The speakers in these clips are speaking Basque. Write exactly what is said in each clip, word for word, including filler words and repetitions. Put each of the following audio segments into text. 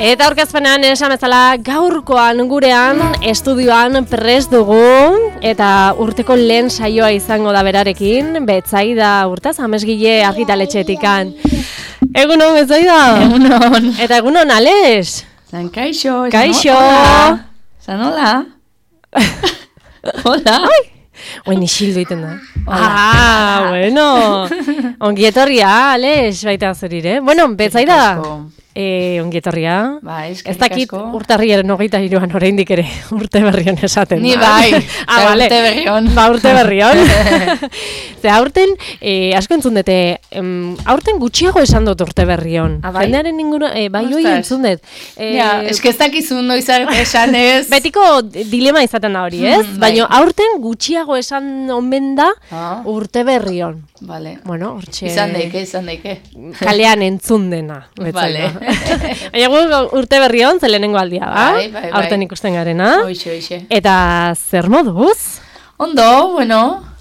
Eta aurkezpenean esan bezala gaurkoan gurean estudioan prest dugu eta urteko lehen saioa izango da berarekin, Betsaida Urtaz, amesgile argitaletxeetikan. Egunon, Betsaida? Egunon. Eta egunon, Alex? Zan kaixo. Kaixo. Zan hola. Hola. Oin isildu iten da. Ah, bueno. Ongi etorria, Alex, baita zurire. Bueno, Betsaida. Eh, ongi etorria. Bai, ez dakit urtarriaren hogeita hiruan oraindik ere urte berrion esaten. Ni bai, ah, vale. urte berrion. Ba, urte berrion. Ze aurten, eh, asko entzun dute, em, aurten gutxiago esan dut urte berrion. Ah, bai? Jendearen inguru, eh, bai hoi entzun dut. Eh, ja, eske ez dakizun noiz esan ez. Betiko dilema izaten da hori, ez? Mm, Baina bai. aurten gutxiago esan omen da ah. urte berrion. Vale. Bueno, hortxe... Izan daike, izan daike. Kalean entzun dena. Vale. Baina gu urte berrion, zelenengo aldia da. Bai, bai, bai. Aurten ikusten garena. Hoixe, hoixe. Eta zer moduz? Ondo, bueno...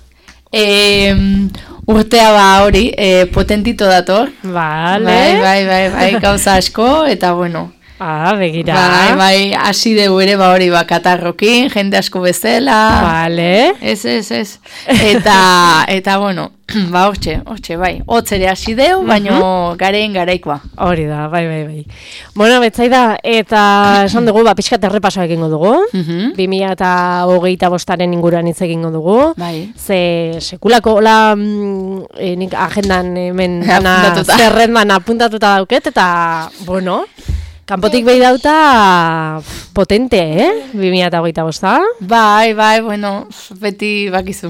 Eh, urtea ba hori, eh, potentito dator. Vale. Bai, bai, bai, bai, gauza asko, eta bueno... Ah, begira. Bai, bai, hasi deu ere ba hori ba katarrokin, jende asko bezala. Vale. Ez, ez, ez. Eta, eta bueno, ba hortxe, hortxe, bai. Hotz ere hasi deu, baino garen garaikoa. Hori da, bai, bai, bai. Bueno, Betsaida, eta esan dugu, ba, pixkat errepasoa egingo dugu. bi mila eta hogeita bostaren inguruan hitz egingo dugu. Bai. Ze sekulako, hola, mm, e, nik agendan hemen dana zerrendan apuntatuta dauket, eta, bueno... Kanpotik behi dauta potente, eh? bi mila eta hogeita bosta. Bai, bai, bueno, beti bakizu.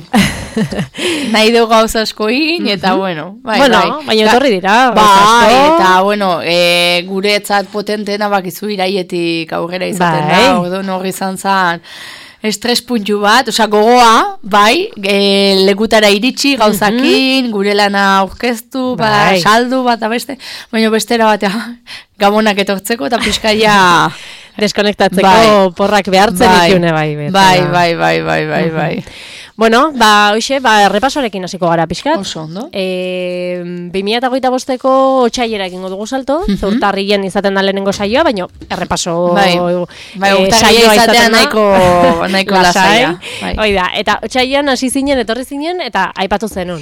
Nahi dugu gauza asko egin, eta bueno, bai, bueno, bai. baina etorri dira. Bai, eta bueno, e, guretzat potentena bakizu iraietik aurrera izaten bai. da, orduan hori izan zen... estres puntu bat, osea gogoa, bai, e, lekutara iritsi gauzakin, gure lana aurkeztu, ba, bai. saldu bat abeste, baina bestera bat, gabonak etortzeko eta pixkaia... Deskonektatzeko bai. porrak behartzen bai. ikune bai. Bai, bai, bai, bai, bai, bai. Bueno, ba, hoxe, ba, repasorekin hasiko gara pixkat. Oso ondo. E, bi mila eta hogeita bosteko otsailera egingo dugu salto, uh -huh. urtarrilen izaten da lehenengo saioa, baina errepaso bai. Bai, e, saioa izatea nahiko, nahiko lasaia. Bai. Hoi da, eta otsailean hasi zinen, etorri zinen, eta aipatu zenun.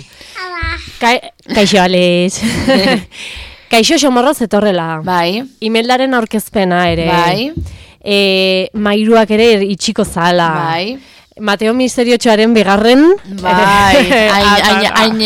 Ka Kaixo, Alex. Kaixo xomorroz etorrela. Bai. Imeldaren aurkezpena ere. Bai. E, mairuak ere itxiko zala. Bai. Mateo Misteriotxoaren bigarren. Bai. Hain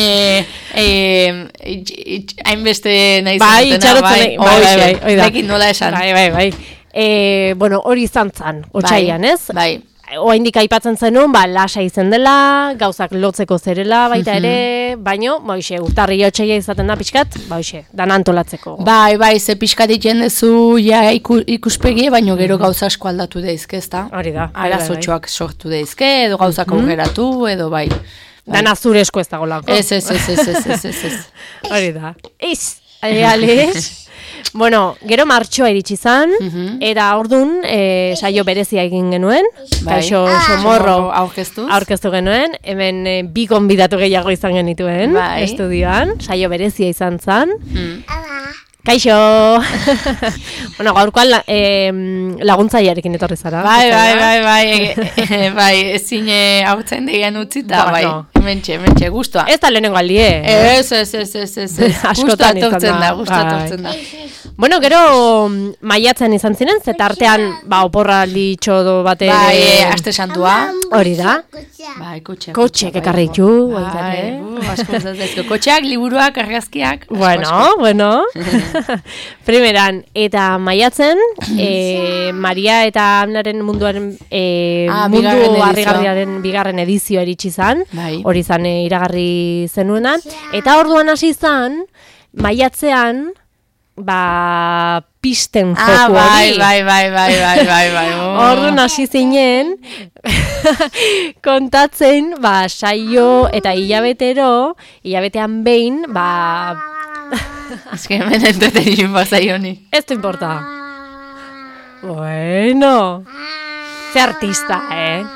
hain beste nahi zenutena. Bai, bai, bai. Nekin nola esan. Bai, bai, bai. E, bueno, hori izan zan, otsailan, ez? Bai. Oaindik aipatzen zenun, ba, lasa izen dela, gauzak lotzeko zerela, baita ere, baino, boixe, urtarri otsaila izaten da pixkat, boixe, dan antolatzeko. Bai, bai, ze pixkat jendezu ja iku, ikuspegi, baino gero gauza asko aldatu daizke, ezta? Hori da. Arazotxoak sortu daizke, edo gauzak aurreratu, edo bai. Dana zure esko ez dagolako. Ez, ez, ez, ez, ez, ez, ez. Hori da. Ez, Alex. Bueno, gero martxoa iritsi zan, uh -huh. eta ordun e, saio berezia egin genuen, bai. Kaixo xomorro aurkeztu aurkeztu genuen, hemen e, bi gonbidatu gehiago izan genituen, bai. Estudioan, saio berezia izan zan. Hmm. Kaixo! Bueno, gaurkoan la, eh, laguntzailearekin etorri zara. Bai, bai, bai, bai, bai, bai, ezin hautzen deian utzita, bai, mentxe, mentxe, guztua. Ez da lehenengo aldie. Ez, ez, ez, ez, ez, ez, guztua tortzen da, guztua tortzen da. Bueno, gero maiatzen izan ziren, zeta artean, ba, oporraldi txodo bate... Bai, aste santua. Hori da. Bai, kotxeak. Kotxeak ekarri ditu. Bai, asko zatzezko. Kotxeak, liburuak, argazkiak. Bueno, bueno. Primeran, eta maiatzen, e, Maria eta Amnaren munduaren e, ah, mundu harrigarriaren bigarren edizio eritsi zan, bai. Hori zan e, iragarri zenuena, eta orduan hasi zan, maiatzean, ba, pisten joku ah, bai, hori. Bai, bai, bai, bai, bai, bai. Oh. Orduan hasi zinen, kontatzen, ba, saio eta hilabetero, hilabetean behin, ba... Ez que hemen entretenin bazai honi. Ez du importa. Bueno. Ze artista, eh?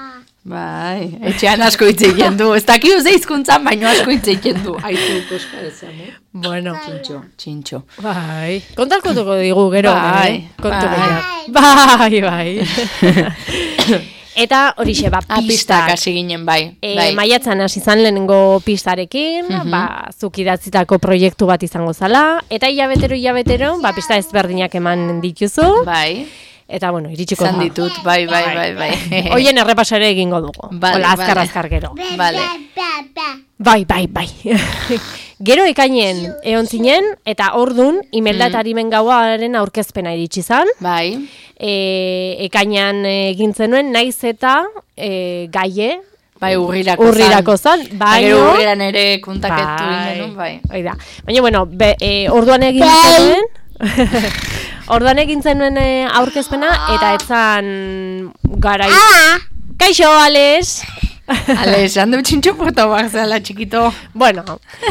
Bai, etxean asko hitz egiten du. Ez dakiu ze hizkuntzan, baino asko hitz egiten du. Aizu euskarazan, eh? Bueno. Txintxo, txintxo. Bai. Kontalkotuko digu gero. Bai, eh? Kontu bai. Bai, bai. Eta horixe, ba, pistak. Pistak hasi ginen, bai. E, bai. Maiatzan hasi zan lehenengo pistarekin, mm-hmm. ba, zuk idatzitako proiektu bat izango zala, eta hilabetero, hilabetero, ba, pista ezberdinak eman dituzu. Bai. Eta, bueno, iritsiko da. Zan ditut, bai, bai, bai, bai. Hoien errepasare egingo dugu. Vale, Ola, azkar, vale. azkar gero. Vale. Bai, bai, bai. Gero ekainen egon zinen, eta ordun imelda eta harimen gauaren aurkezpena iritsi zan. Bai. E, ekainan egin zenuen, naiz eta e, gaie, bai, urrirako, urrirako zan. Baina, gero urriran ere kontaketu bai, ingen, bai. Oida. Baina, bueno, be, e, orduan egin zenuen, orduan egin zenuen e, aurkezpena, eta etzan garai... Kaixo, Ales! Ales, handu txintxo porto barzela, txikito. Bueno.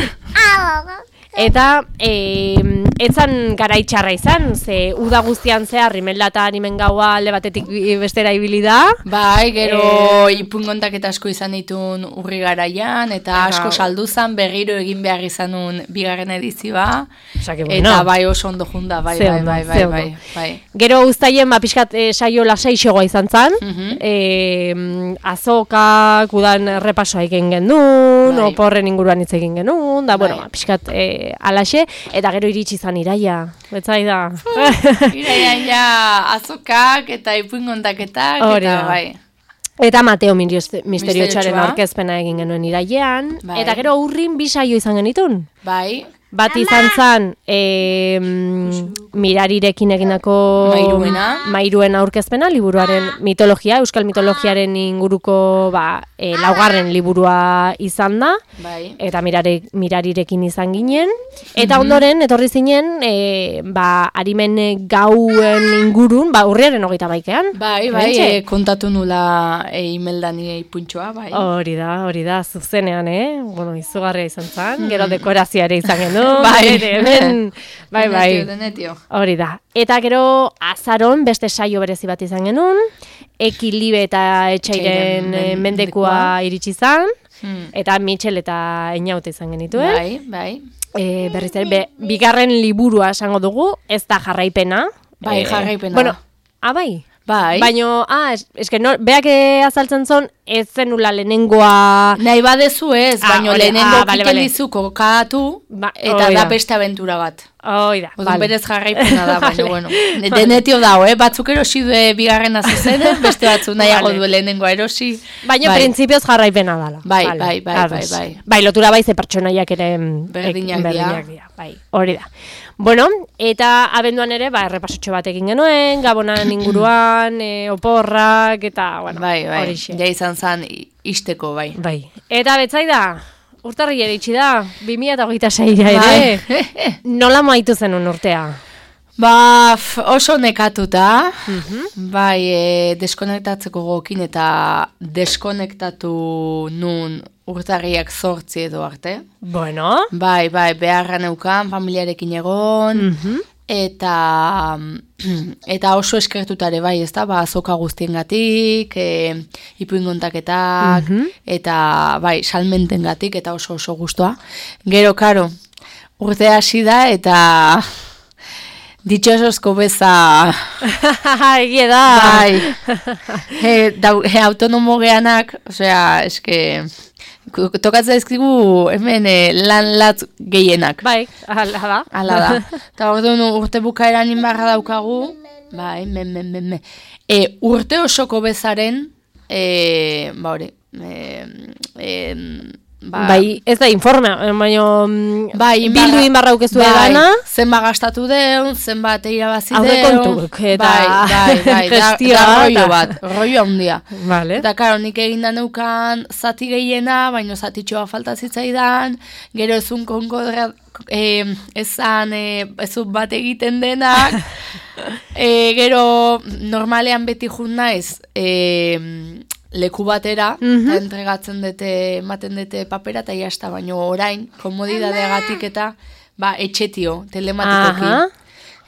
Eta e, etzan garaitxarra izan, ze uda guztian zehar imelda eta animen gaua alde batetik bestera ibili da. Bai, gero e, ipungontak eta asko izan ditun urri garaian, eta asko saldu zan berriro egin behar izanun bigarren edizioa. Osake, bueno. Eta bai oso ondo junda, bai, bai, bai, bai, bai, bai. Gero uztaien, ba, pixkat e, saio lasaixoa izan zan, uh-huh. e, azokak, udan repasoa egin gendun, bai. Oporren inguruan hitz egin genuen, da, bai. Bueno, ba, pixkat e, alaxe, eta gero iritsi zan iraia, betzai da. Iraian ja azokak eta ipuingontaketak, eta bai. Eta Mateo Misteriotxaren aurkezpena egin genuen irailean, bai. Eta gero urrin bi saio izan genitun. Bai. Bat izan zan, e, mirarirekin eginako Mairuena. Mairuen aurkezpena, liburuaren mitologia, euskal mitologiaren inguruko ba, e, laugarren liburua izan da, bai. Eta mirare, mirarirekin izan ginen, eta ondoren, etorri zinen, e, ba, harimen gauen ingurun, ba, urriaren hogeita baikean. Bai, bai, e, kontatu nula e, imeldan ipuntxoa, bai. Hori da, hori da, zuzenean, eh? Bueno, izugarria izan zan, gero dekorazioa ere izan genuen. Bai, bai, bai. Hori da. Eta gero azaron beste saio berezi bat izan genuen, Ekilibe eta Etxairen men, mendekua iritsi zan, hmm. Eta Mitxel eta Einaute izan genituen. Bai, bai. E, berriz ere, be, bigarren liburua esango dugu, ez da jarraipena. Bai, e, jarraipena. Bueno, ah, bai. Bai. Baina, ah, eske no, beak azaltzen zon, ez zenula lehenengoa... Nahi badezu ez, ah, baina lehenengo ah, vale, kiken vale. dizuko katu, ba, eta oh, da beste aventura bat. Hoi da, Odun vale. Berez jarraipena da, baina, vale. Bueno. Denetio dao, eh? Batzuk erosi du bigarren azuzen, beste batzu nahiago vale. Du lehenengoa erosi. Baina, bai. Printzipioz jarraipena dala. Bai, vale. bai, bai, bai, bai. Bai, lotura bai ze pertsonaiak ere... Berdinak dira. dira. Bai, hori da. Bueno, eta abenduan ere, ba, errepasotxo bat egin genuen, gabonan inguruan, e, oporrak, eta, bueno, bai, bai. Horixe. Ja izan zan isteko, bai. Bai. Eta betzai da, urtarri ere itxi da, bi mila hogeita seira ere. Bai. Nola maitu zenun urtea? Ba, oso nekatuta, uh-huh. Bai, e, deskonektatzeko gokin eta deskonektatu nun urtarriak zortzi edo arte. Bueno. Bai, bai, beharra neukan, familiarekin egon, uh-huh. eta, eta oso eskertutare bai, ez da, ba, azoka guztiengatik, e, ipuingontaketak, uh-huh. Eta bai, salmentengatik, eta oso oso guztua. Gero, karo, urte hasi da, eta... Ditxosozko beza... Egie da! Bai, e, da, e, autonomo geanak, osea, eske... Tokatzea ezkigu hemen e, lan latz gehienak. Bai, ala da. Ala da. Eta orduan urte bukaeran inbarra daukagu, bai, men, men, men, men. E, urte osoko bezaren, e, ba hori, e, e, Ba, bai, ez da informe, baina bai, bildu inbarra ukezu edana. Bai, zenbat gastatu deun, zenbat irabazi deun. Haude kontuk, eta bai, bai, bai, da, da rollo bat, rollo handia. Vale. Eta karo, nik eginda neukan zati gehiena, baina zatitxoa falta zitzaidan, gero ezun konkodra, eh, ezan, eh, ezun bat egiten denak, eh, gero normalean beti jun naiz, eh, leku batera, mm-hmm. eta entregatzen dute, ematen dute papera, eta jazta, baino orain, komodidadeagatik eta, ba, etxetio, telematikoki.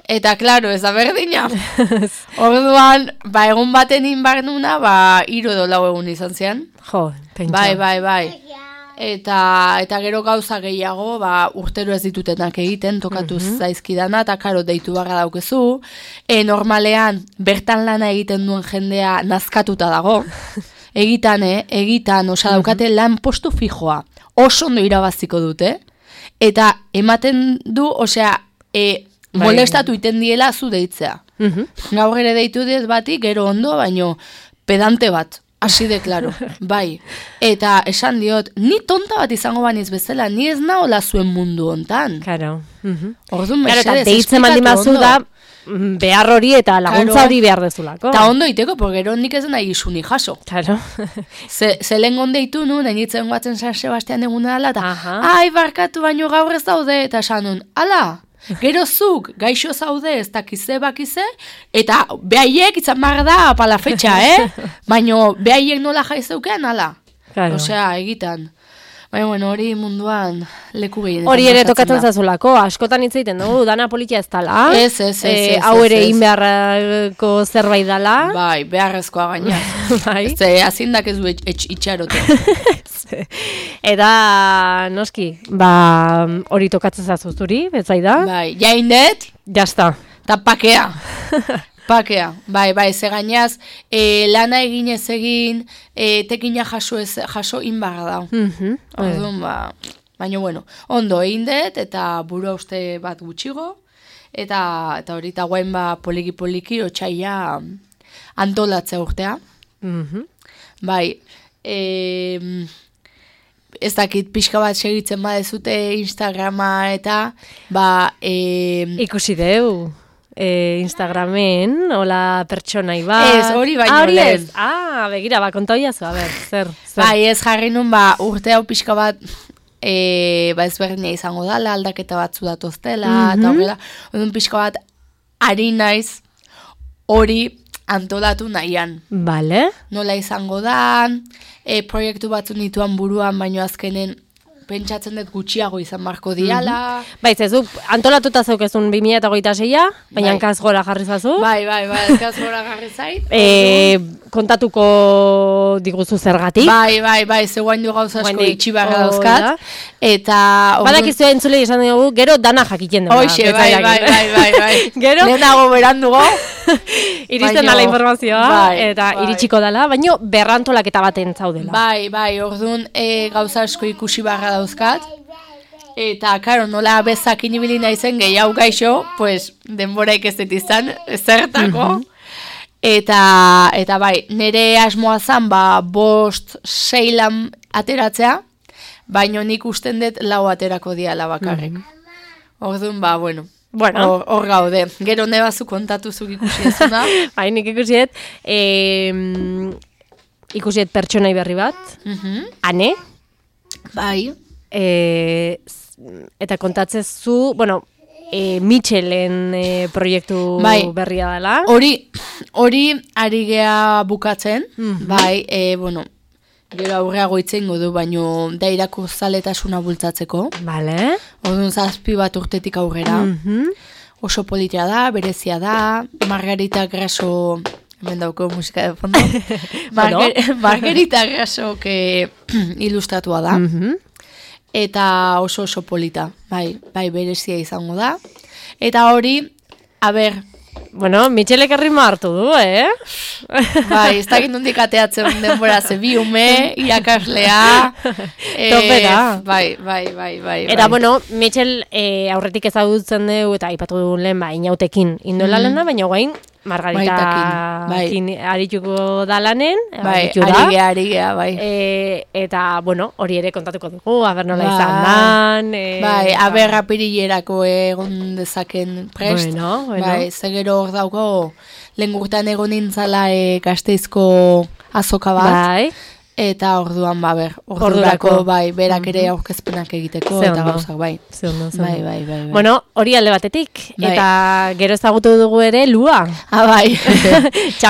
Eta, klaro, ez da berdina. Orduan, ba, egun baten inbar nuna, ba, hiru edo lau egun izan zian. Jo, pentsa. Bai, bai, bai. Eta, eta gero gauza gehiago, ba, urtero ez ditutenak egiten, tokatu mm-hmm. zaizkidana, eta karo deitu barra daukezu. E, normalean, bertan lana egiten duen jendea nazkatuta dago. Egitan, eh? Egitan, osea, daukate lan postu fijoa. Oso ondo irabaziko dute. Eta ematen du, osea, e, molestatu iten diela zu deitzea. Mm-hmm. Gaur ere deitu diet bati, gero ondo, baino pedante bat. Asi de claro, bai. Eta esan diot, ni tonta bat izango baniz bezala, ni ez naola zuen mundu hontan. Claro. Uh-huh. Orduan, claro, mesedez, deitzen baldin bazu da, behar hori eta laguntza claro. hori behar dezulako. Ta ondo iteko, porque gero nik ez nahi isuni jaso. Claro. Ze, ze lehen gondeitu nu, nainitzen guatzen San Sebastian eguna dela, eta, ai, barkatu baino gaur ez daude, eta esan nun, ala, gero zuk, gaixo zaude, ez dakize bakize, eta behaiek izan behar da pala fetxa, eh? Baina behaiek nola jaizeukean, ala. Claro. Osea, egitan. Baina, bueno, hori munduan leku gehienetan. Hori ere tokatzen zazulako, askotan hitz egiten dugu, dana politia ez dala. Ez, ez, ez. E, hau ere inbeharrako zerbait dala. Bai, beharrezkoa gaina. Bai. Ze, azindak ez du itxarote. Eta, noski, ba, hori tokatzen zazuzuri, betzai da? Bai, jaindet. Jazta. Ta pakea. Pakea, bai, bai, ze gainaz, e, lana eginez egin, e, tekina jaso, ez, jaso inbarra da. Mm-hmm. Orduan, ba, baina, bueno, ondo egin dut, eta burua uste bat gutxigo, eta eta hori eta guain ba poliki-poliki otxaila antolatzea urtea. Mm-hmm. Bai, e, ez dakit pixka bat segitzen badezute Instagrama eta, ba... E, ikusi deu. E, Instagramen, hola pertsonai bat. Ez, hori baino ah, lehen. Ah, begira, ba, konta hoiazu, a ber, zer, zer. Bai, ez jarri nun, ba, urte hau pixka bat, e, ba, ezberdina izango dala, aldaketa batzu datoztela, mm-hmm. eta horrela, odun pixka bat, ari naiz, hori antolatu nahian. Bale. Nola izango da, e, proiektu batzu nituan buruan, baino azkenen, pentsatzen dut gutxiago izan marko diala. Mm-hmm. Bai, zezu, antolatuta zaukezun bi mila hogeita seia, baina bai. Hankaz gora jarri zazu. Bai, bai, bai, hankaz gora jarri zait. E, kontatuko diguzu zergatik. Bai, bai, bai, ze guain du gauza asko itxibarra dauzkat. Eta... Badakizu entzule izan dugu, gero dana jakiten dugu. Hoxe, bai, bai, bai, bai, bai. Gero... Lehenago berandugo. Iristen dala informazioa, bai, eta bai. Iritsiko dala, baina berrantolaketa baten zaudela. Bai, bai, orduan e, gauza asko ikusi barra dauzkat. Eta, karo, nola bezakin ibili naizen gehiago gaixo, pues, denboraik ez dut izan, zertako. Mm-hmm. Eta, eta bai, nire asmoa zan, ba, bost, seilan ateratzea, baina nik usten dut lau aterako diala bakarrik. Mm-hmm. Orduan, ba, bueno, bueno. Hor, hor gaude. Gero nebazu kontatu zuk ikusi ezuna. Bai, nik ikusiet, e, ikusiet pertsonai berri bat, mm-hmm. Ane. Bai. E, eta kontatzez zu, bueno, e, Mitxelen e, proiektu bai. Berria dela. Hori, hori ari gea bukatzen, mm-hmm. bai, e, bueno, gero aurreago itzengo du, baino da irakurtzaletasuna bultzatzeko. Vale. Orduan zazpi bat urtetik aurrera. Mm-hmm. Oso politia da, berezia da, Margarita Graso... Hemen dauko musika de fondo. Marger, Margarita Graso que ilustratua da. Mm-hmm. Eta oso oso polita. Bai, bai berezia izango da. Eta hori, a ber... Bueno, Mitxelek erritmo hartu du, eh? Bai, ez dakit nondik ateatzen denbora, ze bi ume, irakaslea. E, Topera. Bai, bai, bai, bai. Eta, bai. Bueno, Mitxel e, aurretik ezagutzen dugu, eta aipatu du lehen, ba, inautekin indola mm. lana, baina guain, Margarita bai. arituko da lanen. Bai, ari gea, ari gea, bai. E, eta, bueno, hori ere kontatuko dugu, aber nola bai. Izan dan. E, bai, aber apirilerako egon dezaken prest. Bueno, bueno. Bai, zegero hor dauko, lehen gurtan egon nintzala e, Gasteizko azoka bat. Bai. Eta orduan, ba, ber, ordurako, bai, berak ere aurkezpenak egiteko, ze eta gauzak, bai. Ze ondo, ze ondo. Bai, bai, bai, bai. Bueno, hori alde batetik, bai. Eta gero ezagutu dugu ere Lua. Ah, bai.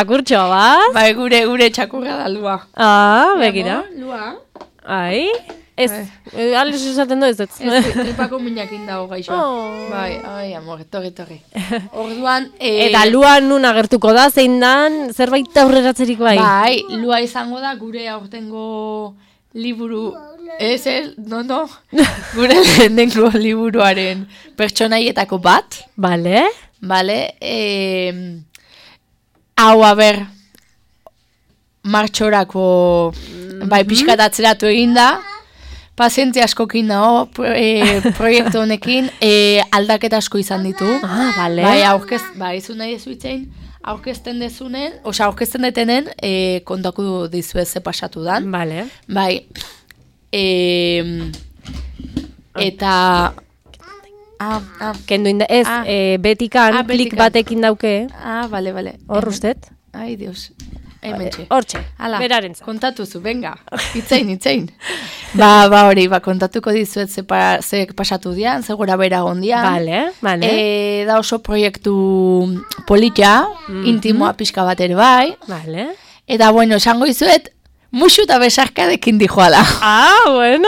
Txakurtxoa, bat? Bai, gure, gure txakurra da Lua. Ah, begira. Lua. Ai. Ez, eh, ales esaten du ez ez. Ez, tripako minakin dago gaixo. Oh. Bai, ai, amor, torri, torri. Orduan... E, Eta lua nun agertuko da, zein dan, zerbait aurreratzerik bai? Bai, lua izango da gure aurtengo liburu... Ez, ez, no, no. Gure lehenengo liburuaren pertsonaietako bat. Bale. Bale, e, hau, a ber, martxorako, bai, pixkat atzeratu egin da, pazientzia askokin dago, e, proiektu honekin, e, aldaketa asko izan ditu. Ah, bale. Bai, aurkez, bai, izu nahi dezu itzein, aurkezten dezunen, osea, aurkezten detenen, e, kontako dizuez ze pasatu dan. Bale. Bai, e, eta... Ah, ah. Kendu inda, ez, Ah. eh, betikan, Ah, klik betikan. batekin dauke, Ah, bale, bale. hor ustet. Ai, Dios. Hementxe. Hortxe, Hala, berarentza. kontatuzu, venga, itzein, itzein. ba, ba hori, ba, kontatuko dizuet ze, pa, ze pasatu dian, ze gora bera gondian. Bale, bale. E, da oso proiektu polita, intimoa pixka bat ere bai. Bale. Eta, bueno, esango dizuet, musu eta besarkadekin dijoala. Ah, bueno.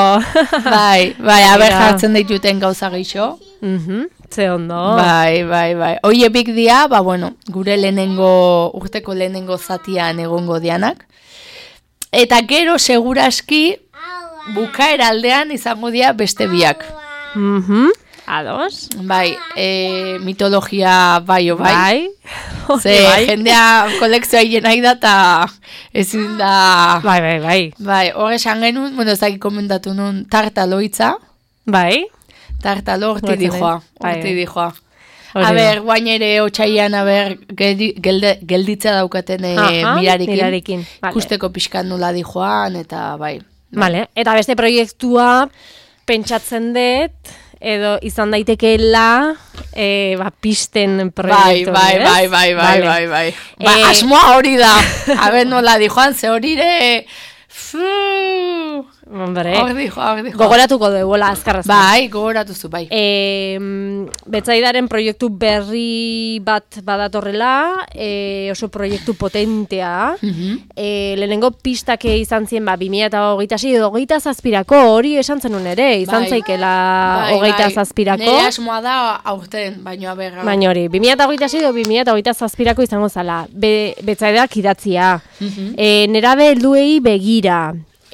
bai, bai, aber Mira. jartzen dituten gauza gehiago. Mhm, ze ondo. Bai, bai, bai. Oie big dia, ba, bueno, gure lehenengo, urteko lehenengo zatian egongo dianak. Eta gero, seguraski, bukaera aldean izango dia beste biak. Mhm, ados. Bai, e, mitologia bai o bai. Bai. Ze bai. jendea kolekzioa nahi da eta ezin da... Bai, bai, bai. Bai, hor esan genuen, bueno, ez dakit komentatu nun, tartaloitza. Bai. Tartalo horti Guatzen, dijoa, bai, horti bai. dijoa. Hori A da. ber, guain ere otxaian, a ber, geldi, gelde, gelditza daukaten e, Aha, mirarekin. mirarekin, vale. Ikusteko pixkan nula dijoan, eta bai. Vale, eta beste proiektua pentsatzen dut, edo izan daitekeela, e, ba, pisten Bai, proiektu. bai, ez? bai, bai, bai, Vale. bai, bai. Ba, Eh, asmoa hori da. A ber, nola dijoan, ze hori ere... Fuuu... Hombre, Hor dijo, hor dijo. gogoratuko duela azkarrazten. Bai, gogoratuzu, bai. E, betzaidaren proiektu berri bat badatorrela, e, oso proiektu potentea. Mhm. E, lehenengo pistake izan zien, ba, bi mila hogeita sei edo hogeita zazpirako, hori esan zenun ere, izan Bai. zaikela Bai, hogeita bai. zazpirako. Nire asmoa da aurten, baino aberra. Baina hori, bi mila hogeita sei edo bi mila hogeita zazpirako izango zala, be, betzaideak idatzia. Mhm. E, nerabe helduei begira.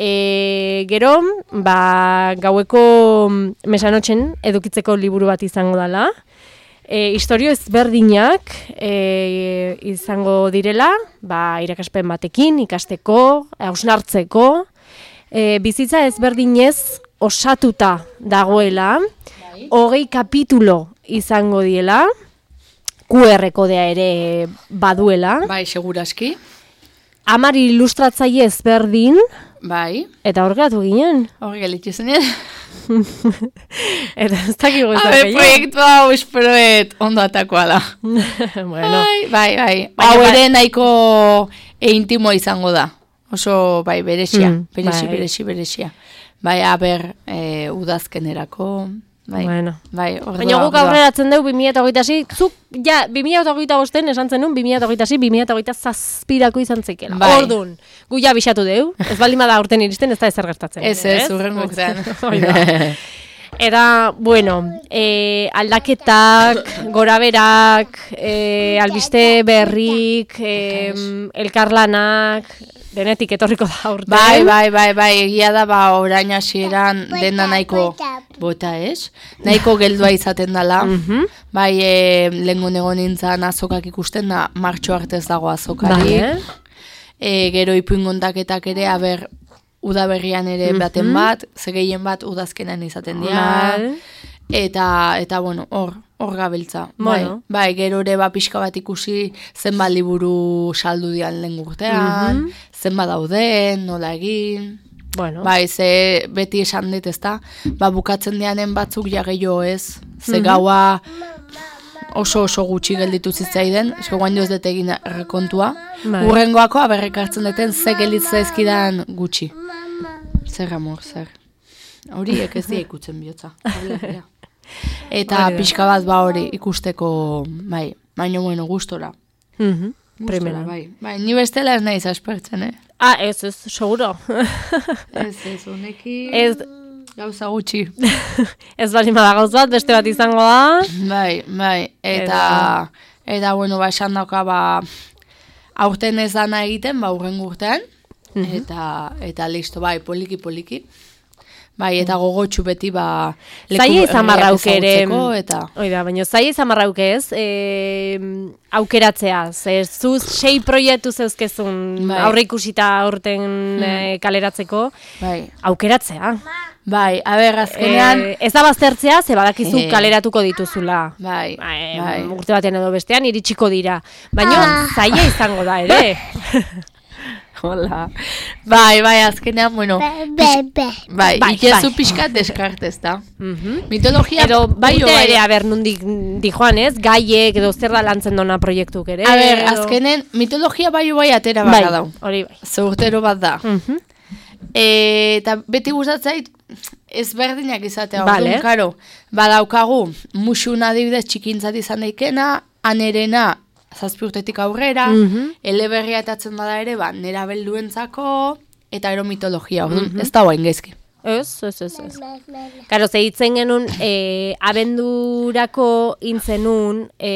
E, gero, ba, gaueko mesanotzen edukitzeko liburu bat izango dela. E, historio ezberdinak e, izango direla, ba, irakaspen batekin, ikasteko, hausnartzeko. E, bizitza ezberdinez osatuta dagoela, Bai. hogei kapitulo izango diela, Q R kodea ere baduela, Bai, seguraski. hamar ilustratzaile ezberdin, Bai. eta hor geratu ginen. Hor gelitzu zenean. Eta ez dakigu ez A ber, proiektu hau esperoet ondo atakoa da. Bueno, Bai, bai, bai. Baina Hau bai- ere nahiko e intimo izango da. Oso, bai, berexia. Mm, berexi, bai. berexi, berexia. Bai, aber, e, udazkenerako. Bai, Bueno. bai, ordua, baina guk ordua. aurreratzen dugu bi mila hogeita sei, zuk, ja, bi mila hogeita bosten esan zenun, bi mila hogeita sei, bi mila hogeita zazpirako izan zekela. Bai. Ordun, gu ja bisatu dugu, ez baldin bada urten iristen, ez da ezer gertatzen. Ez, ez, urrengo urtean. Hori da. Eta, bueno, e, aldaketak, goraberak, e, albiste berrik, e, elkarlanak, denetik etorriko da urten. Bai, bai, bai, bai, egia da, ba, orain hasieran dena nahiko, bota ez? Nahiko geldua izaten dela. Mhm. Bai, e, lehengo nego nintzen azokak ikusten da, martxo arte ez dago azokari. Bai, E, gero ipuingondaketak ere, aber, udaberrian ere baten bat, ze gehien bat udazkenan izaten dira. Bai. Eta, eta bueno, hor, hor gabiltza. Bueno. Bai, bai, gero ere ba pixka bat ikusi zenbat liburu saldu dian lehen urtean, zenbat dauden, nola egin. Bueno, Bai, ze beti esan dit, ezta? Ba, bukatzen dianen batzuk ja gehiago ez. Ze gaua oso oso gutxi gelditu zitzaiden, esko guain ez dut egin errekontua. Bai. Urrengoako aberrek hartzen duten ze gelditza ezkidan gutxi. Zer amor, zer. Horiek ez dira ikutzen bihotza. Eta Hori da. pixka bat ba hori ikusteko, bai, baina bueno, gustora. Mhm. Primera. Bai, bai, ni bestela ez naiz aspertzen, eh? Ah, ez, ez, seguro. Ez, ez, honekin... Ez, Gauza gutxi. ez bali bada gauz bat, beste bat izango da. Bai, bai, eta, eta bueno, ba, esan dauka, ba, aurten ez dana egiten, ba, urrengo urtean, eta, eta listo, bai, poliki, poliki. Bai, eta gogotxu beti, ba, zaila izan marrauk ere, eta... oida, baina zaila izan marrauk ez, e, aukeratzea, ze zuz sei proiektu zeuzkezun bai. aurre ikusita aurten hmm. e, kaleratzeko, bai. aukeratzea. Bai, a ber, azkenean... E, ez da baztertzea, ze badakizu e, kaleratuko dituzula. Bai, e, bai. Urte batean edo bestean, iritsiko dira. Baina ah. zaila izango da, ere. Hola. Bai, bai, azkenean, bueno... Bai, bai, bai ikezu bai. Pixkat deskartez da. Mm-hmm. Mitologia... Edo, bai, urte bai. ere, a ber, nundik dijoan ez, gaiek edo zer da lantzen dona proiektuk ere. A ber, edo... azkenen, mitologia bai bai atera bat bai, dau. Hori bai. Zurtero bat da. Mm-hmm. E, eta beti gustatzait ezberdinak izatea. Vale. Orduan, karo, badaukagu, muxuna adibidez txikintzat izan daikena, anerena zazpi urtetik aurrera, mm-hmm. eleberria etatzen bada ere, ba, nera belduentzako, eta ero mitologia, orduan, mm-hmm. ez da guain gezki. Ez, ez, ez, ez. Karo, zehitzen genuen, e, abendurako intzenun, e,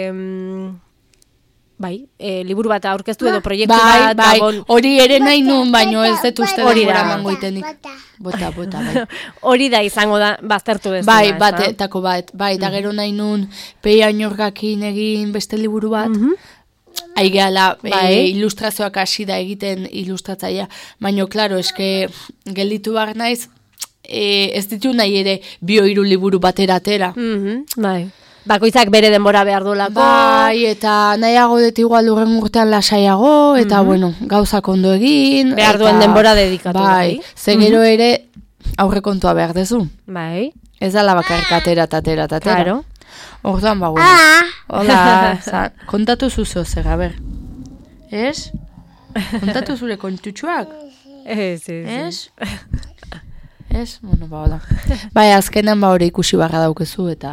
bai, e, liburu bat aurkeztu edo proiektu bai, bat. Bai, bon... hori ere nahi nun, baino ez dut uste hori da. Bota, bota, bota, bai. Hori da izango da, baztertu dezuna. Bai, bat, etako bat, bai, eta gero nahi nun, peia inorgakin egin beste liburu bat, mm-hmm. aigeala, bai. e, ilustrazioak hasi da egiten ilustratzaia, baino, klaro, eske gelditu behar naiz, e, ez ditu nahi ere bio hiru liburu batera-atera. Mm-hmm. Bai. Bakoitzak bere denbora behar duelako. Bai, eta nahiago dut igual urren urtean lasaiago, eta mm-hmm. bueno, gauzak ondo egin. Behar eta, duen denbora dedikatu. Bai, ze gero mm-hmm. ere aurrekontua behar dezu. Bai. Ez da labakarrik atera, tatera, tatera. Claro. Orduan ba, bueno. Hola, zan, kontatu zuzeo zer, a ber. Ez? Kontatu zure kontutxuak? Ez, ez. Ez? Ez? Bueno, ba, hola. Bai, azkenan ba hori ikusi barra daukezu, eta...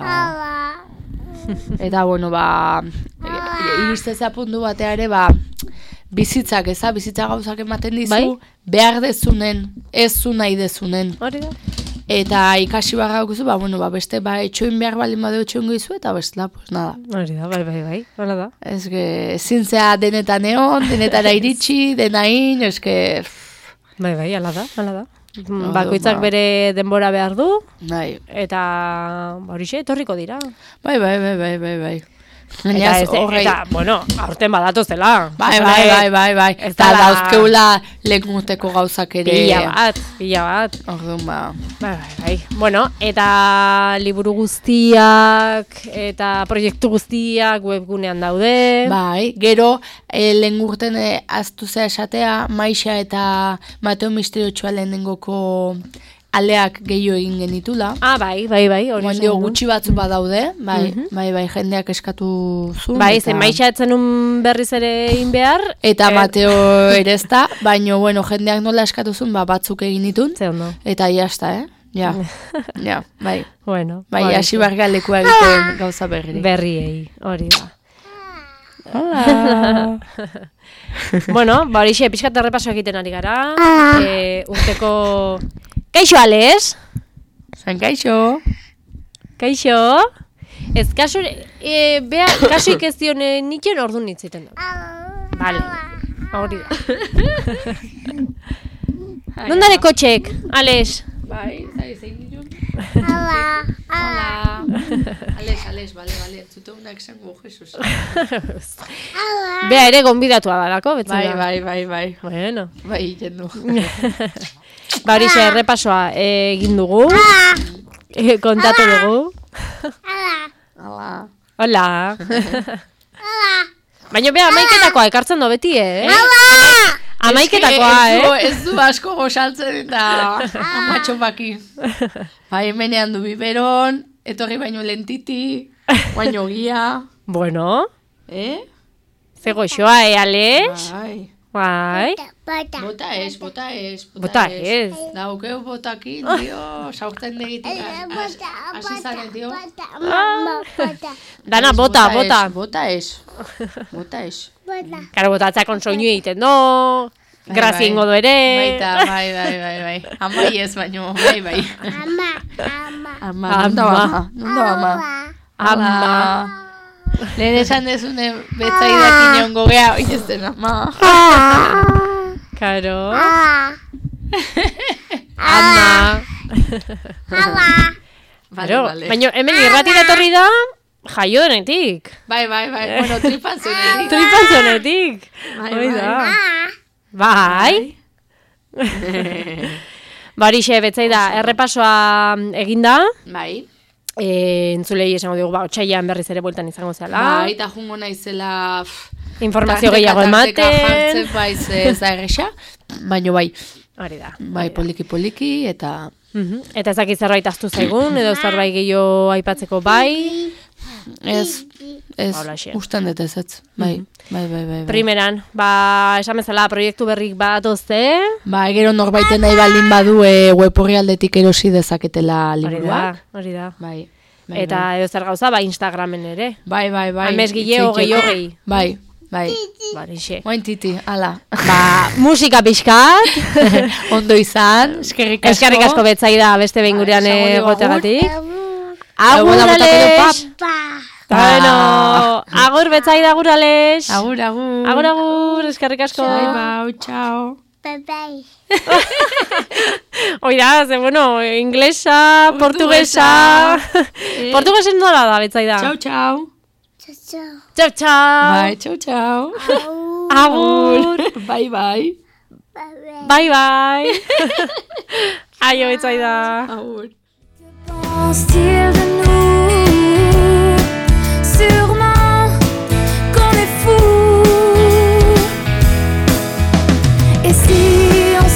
Eta, bueno, ba, iristezea puntu batea ere, ba, bizitzak, eza, bizitza gauzak ematen dizu, bai? Behar dezunen, ez zu nahi dezunen. Hori da. Eta ikasi barra daukezu, ba, bueno, ba, beste, ba, etxoin behar balin badu etxoin gizu, eta bestela, pues, nada. Hori da, bai, bai, bai, hola da. Ez que, zintzea denetan egon, denetara iritsi, denain, ez que... Bai, bai, hala da, hala da. Bakoitzak bere denbora behar du, bai. Eta horixe etorriko dira. Bai, bai, bai, bai, bai, bai. Eta, ez, eta, bueno, aurten badatozela. Bai, bai, bai, bai, bai. Eta dauzkeula lekmuteko gauzak ere. Pila bat, pila bat. Orduan, ba. Bai, bai, bai. Bueno, eta liburu guztiak, eta proiektu guztiak webgunean daude. Bai, gero, e, lehen urten e, aztu zea esatea, Maixa eta Mateo Misteriotxoa lehenengoko aleak gehiago egin genitula. Ah, bai, bai, bai. Guandio gutxi batzu badaude, bai, mm-hmm. bai, bai, jendeak eskatu zuen. Bai, eta... zen Maixa etzen un berriz ere egin behar. Eta et... Mateo ere ez da, baina, bueno, jendeak nola eskatu zuen, ba, batzuk egin ditun. Ze ondo. Eta jazta, eh? Ja, ja, bai. Bueno. Bai, hasi barga lekua egiten gauza berri. Berriei, hori da. Hola. Bueno, ba horixe, pixkat errepaso egiten ari gara. E, urteko... Kaixo, Ales? Zan kaixo. Kaixo? Ez, kasu... E, bea, kasuik ez dion e, nitxen ordu nitziten da. Vale. Hori da. Nondare kotxek, Ales? Bai, zai, zein ditun. Hola. Hola. Ales, Ales, bale, bale. Zute unak zengo, Jesus. Bea ere gonbidatua dalako, betzen bai, da. Bai, bai, bai. Bueno. Bai, iten du. Ba horixe, errepasoa egin dugu. E, kontatu dugu. Hola. Hola. Hola. Baina bea, amaiketakoa ekartzen do beti, eh? Hola. Amaiketakoa, eh? Ez du asko gosaltzen eta amatxo baki. Bai, hemenean du biberon, etorri baino lentiti, baino gia. Bueno. Eh? Ze goxoa, eh, Ales? Bai. Bai. Bota. Bota ez, bota ez. Bota ez. Daukeu botakin, dio, saurten degitik. Asi zaren, dio. Dana, bota, bota. Bota ez. Bota ez. Karo, botatzakon soinu egiten do, grazia ingo du ere. Baita, bai, bai, bai, bai. Amai ez baino, bai, bai. Ama, ama. Ama, nondo ama, nondo ama. Ama. Lehen esan dezune betzaidak inongo gea, hoi ez den ama. Karo. Ama. Ama. Karo, baina hemen irratira etorri da, jaio denetik. Bai, bai, bai, bueno, tripan zunetik. Tripan zunetik. Bai, Hoi da. Bai. Bai. Barixe, betzai da, errepasoa eginda. Bai. E, entzulei esango dugu, ba, otxaian berriz ere bueltan izango zela. Bai, eta jungo naizela... Informazio gehiago ematen. Jartzen baiz ez da erresa, baino bai. Hori da. Bai, poliki-poliki, eta... Mhm. Eta ez dakit zerbait ahaztu zaigun, edo zerbait gehiago aipatzeko bai. Ez, ez, Holaxe. usten dut ez ez. Bai, bai, bai, bai, bai. Primeran, ba, esan bezala, proiektu berrik bat ozte. Ba, gero norbaiten nahi baldin badu e, web orrialdetik erosi dezaketela Hori da, liburuak. hori da. Bai, bai, Eta edo zer gauza, ba, Instagramen ere. bai, bai, bai. Amesgile hogei hogei. Bai, bai. Barixe. Oain titi, ala. Ba, musika pixkat. Ondo izan, eskerrik asko. Eskerrik asko betzai da beste behin gurean esango diogu egotegatik. Agur, Agur, botako Alex! Pa. Bueno, agur betzai da, agur, Alex! Agur, agur. Agur, agur, eskerrik asko! Bai, bau, txao. Bye-bye. Oira, ze, bueno, inglesa, portuguesa... Portugesen nola da, betzai da? Txau, txau. Txau, Txau, txau! Bai, txau, txau. Agur! Bai, bai. bye-bye. Bye, bye! Aio, betzai da! Agur. Pense-t-il de nous sur